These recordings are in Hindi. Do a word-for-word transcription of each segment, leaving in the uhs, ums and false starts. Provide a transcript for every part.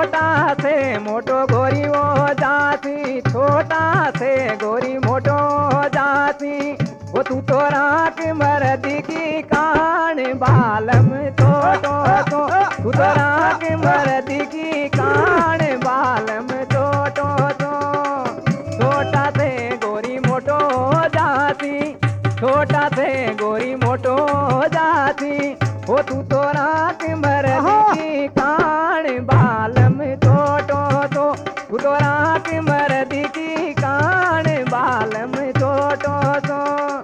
छोटा से मोटो गोरी हो जाती, छोटा से गोरी मोटो हो जाती। वो तू तो राख मर्दी की कान बालम छोटो तो, तू तो राख मर्दी की कान बालम छोटो तो। छोटा से गोरी मोटो हो जाती, छोटा से गोरी मोटो हो जाती। वो तू तो राख मर्दी की कान बालम छोटो तो, तू तो राख मर्दी की कान बालम छोटो तो।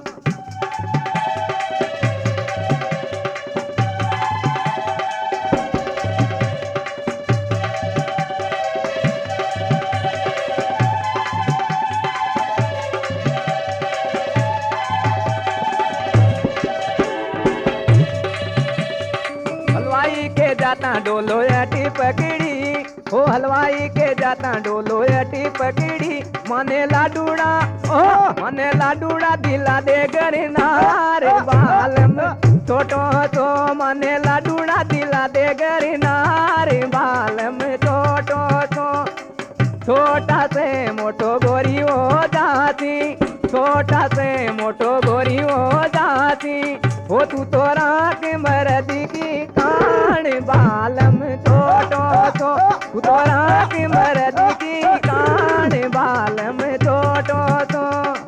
हलवाई के जाता डोलो अटी पकड़ी, ओ हलवाई के जाता डोलो अटी पकड़ी। मने लाडूड़ा ओ मने लाडूड़ा दिला दे गरनार बालम छोटो तो, मने लाडूड़ा दिला दे गरनार बालम छोटो तो। छोटा से मोटो गोरी हो जाती, छोटा से मोटो गोरी हो जाती। वो तू तो राख मर्दी की कान बालम छोटो तो, तू तो राख मर्दी की कान बालम छोटो तो।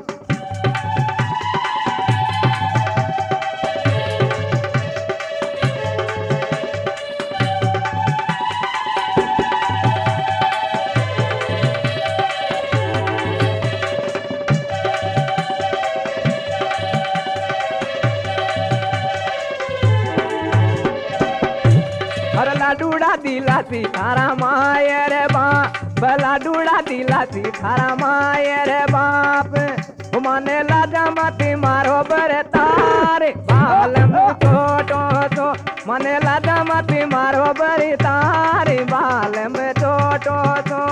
हर लाडूड़ा दिलाती थारा मायर बाप, लाडूड़ा दिलाती थारा मायर बाप। माने लाजा मत मारो बरतार बालम छोटो तो, माने लाजा मत मारो बरतार बालम छोटो तो।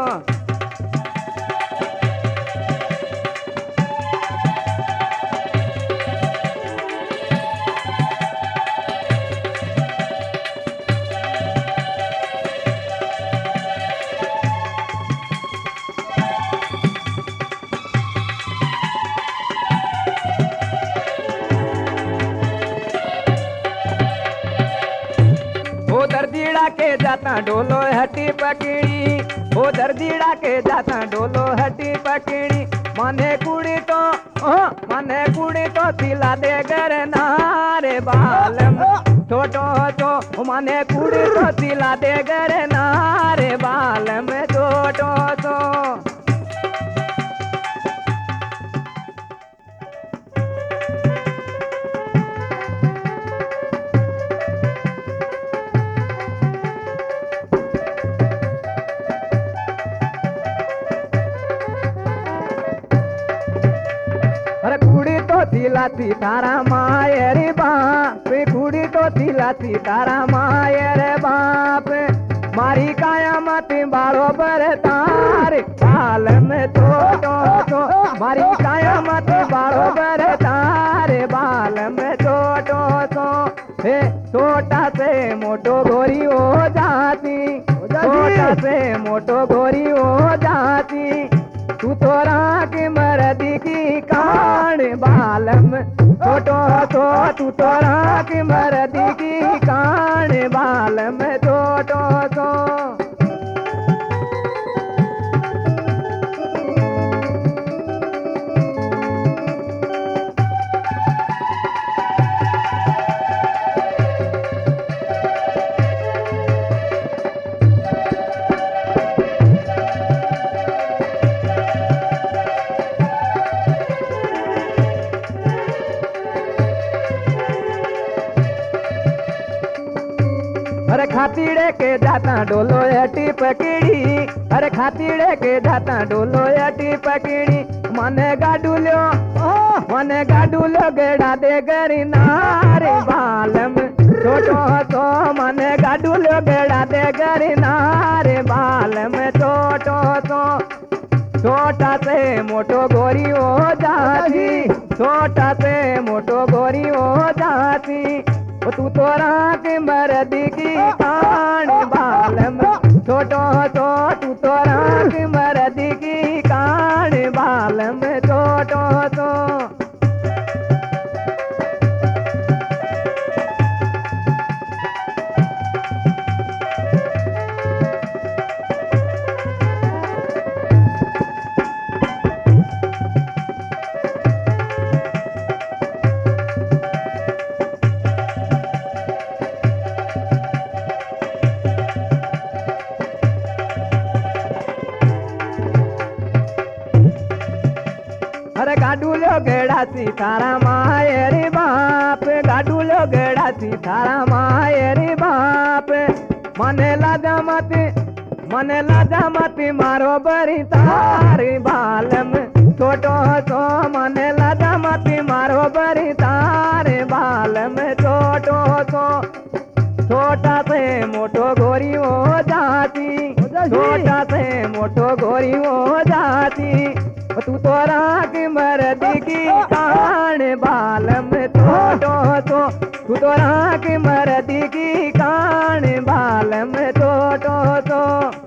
ओ दर्दीड़ा के जाता डोलो हटी पकड़ी, ओ दर्दीड़ा के जाता डोलो हटी पकड़ी। मने कुड़ी तो ओ मने कुड़ी तो दिला दे गरनार बालम छोटो तो, मने कुड़ी तो दिला दे गरनार बालम छोटो तो। अरे कुड़ी तो दिलाती तारा मायर बाप, कुड़ी तो दिलाती तारा मायर बाप। मारी काया मत बाड़ो बरतार बालम छोटो तो, मारी काया मत बाड़ो बरतार बालम छोटो तो। हे छोटा से मोटो गोरी हो जाती, छोटा से मोटो गोरी हो जाती। तू तो राख मर्दी की कान बालम छोटो तो, तू तो राख मर्दी की कान बालम छोटो तो। अरे खातीड़े के जाता डोलो अटी पकड़ी, अरे खातीड़े के जाता डोलो अटी पकड़ी। मने गाडूलो ओ मने गाडूलो गेड़ा दे गरनार बालम छोटो तो, मने गाडूलो गेड़ा दे गरनार बालम छोटो तो। छोटा से मोटो गोरी हो जाती, छोटा से मोटो गोरी हो जाती। तू तो राख मर्दी की कान बालम छोटो लोगड़ा थारा मायरी बाप गाडू लोगड़ा थारा मायरी बाप मने लाजा मत मने लाजा मत मारो बरी तारी बालम छोटो सो मने लाजा मत मारो बरी तारे बालम छोटो सो छोटा से मोटो गोरी हो जाती छोटा से मोटो गोरी हो जाती तू तो राग मर्दी की कान बालम छोटो सो तू तो राग मर्दी की कान बालम छोटो सो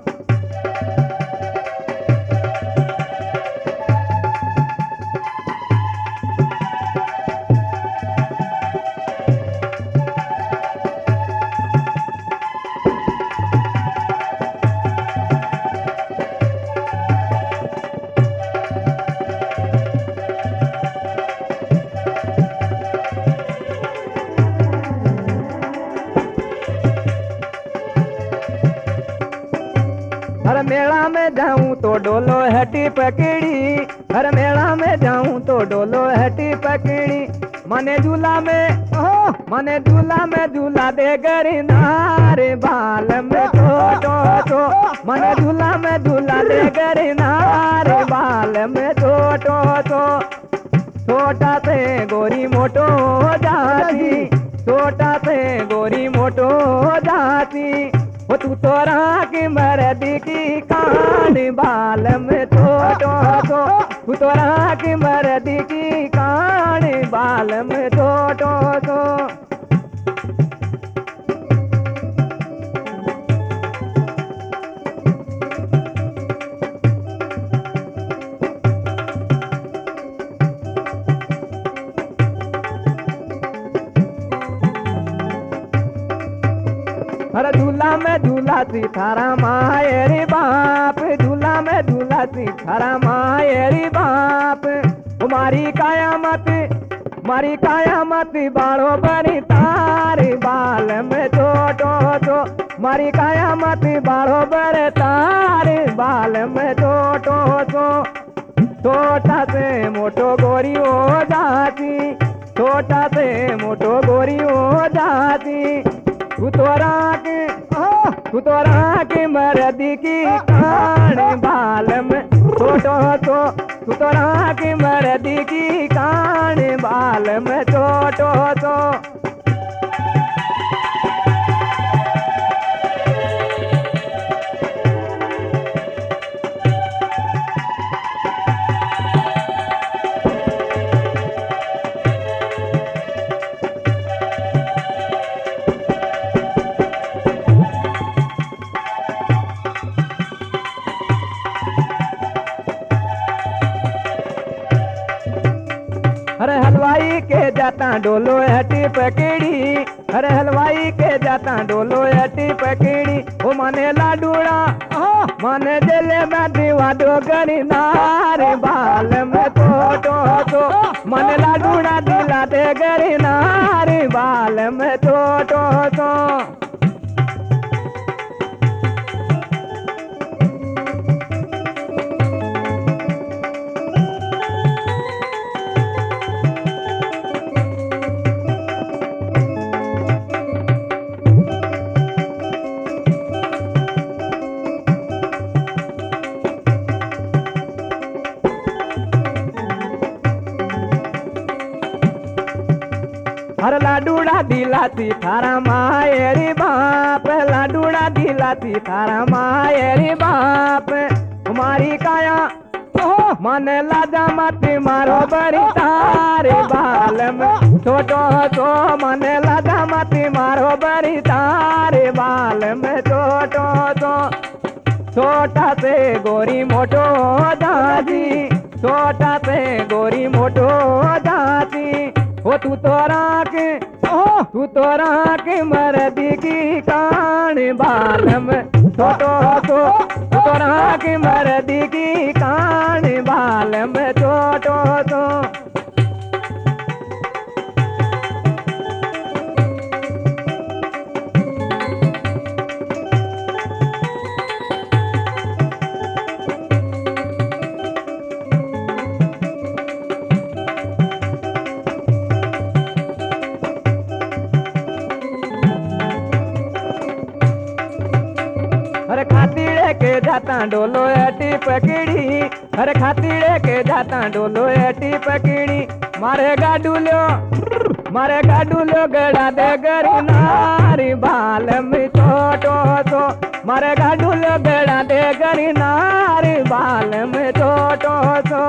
हर मेला में जाऊं तो डोलो हटी पकड़ी हर मेला में जाऊं तो डोलो हटी पकड़ी मने झूला में ओ मने झूला में झूला दे गरी नारे बाल में छोटो तो मने झूला में झूला दे गरी नारे बाल में छोटो तो छोटा से गोरी मोटो हो जाती छोटा से गोरी मोटो हो जाती वो तू तो राग मर्दी की कान बाल में छोटो तो तू तो राग मर्दी की कान बाल में छोटो तो हर झूला में झूला सी थारा मायरी बाप झूला में झूला सी थारा मायरी बाप हमारी कायामत मारी कायामत बाड़ो बरी तारी बाल में छोटो तो मारी कायामत बाड़ो बर तारी बाल में छोटो तो छोटा से मोटो गोरी हो जाती छोटा से मोटो गोरी हो जाती तू तो राग तू तो राग मर्दी की कान बाल में छोटो तो तू तो राग मर्दी की कान बाल में छोटो तो अरे हलवाई के जाता डोलो हटी पकड़ी अरे हलवाई के जाता डोलो हटी पकड़ी ओ मने लाडूड़ा मने जेले में दीवा डोगरी नारे बाल में छोटो तो मने लाडूड़ा दिला दे गरी नारे बाल में छोटो तो हर लाडूड़ा दिलाती थारा मायरी बाप लाडूड़ा दिलाती थारा मायरी बाप हमारी काया मन लाजा मत मारो बरी तारे बाल में छोटो तो मन लाजा मत मारो बरी तारे बाल में छोटो तो छोटा से गोरी मोटो दादी छोटा से गोरी मोटो दादी वो तू तो राग तू तो राग मर्दी की कान बाल में छोटो तो तू तो राग मर्दी की कान बाल में छोटो तो जाता डोलो एटी पकड़ी अरे खातीड़े के जाता डोलो एटी पकड़ी मारे गाडू लो मारे गाडू लो गड़ा दे गरी नारी बाल में छोटो तो मारे गाडू लो गड़ा दे गरी नारी बाल में छोटो तो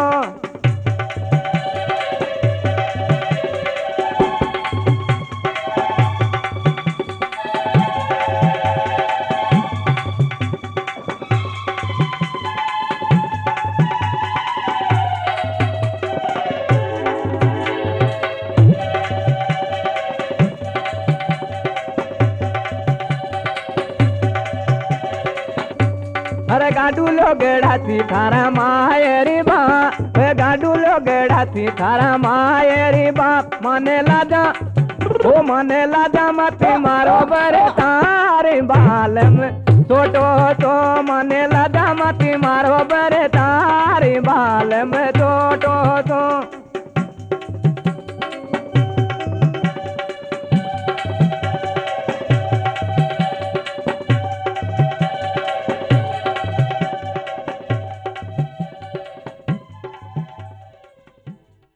अरे गाडू लो गेड़ा थी थारा मायरी बाप गाडू लो गेड़ा थी थारा मायरी बाप मने लाजा ओ मने लाजा मत मारो बरे तारे बाल में छोटो तो मने लाजा मत मारो बरे तारे बाल में छोटो तो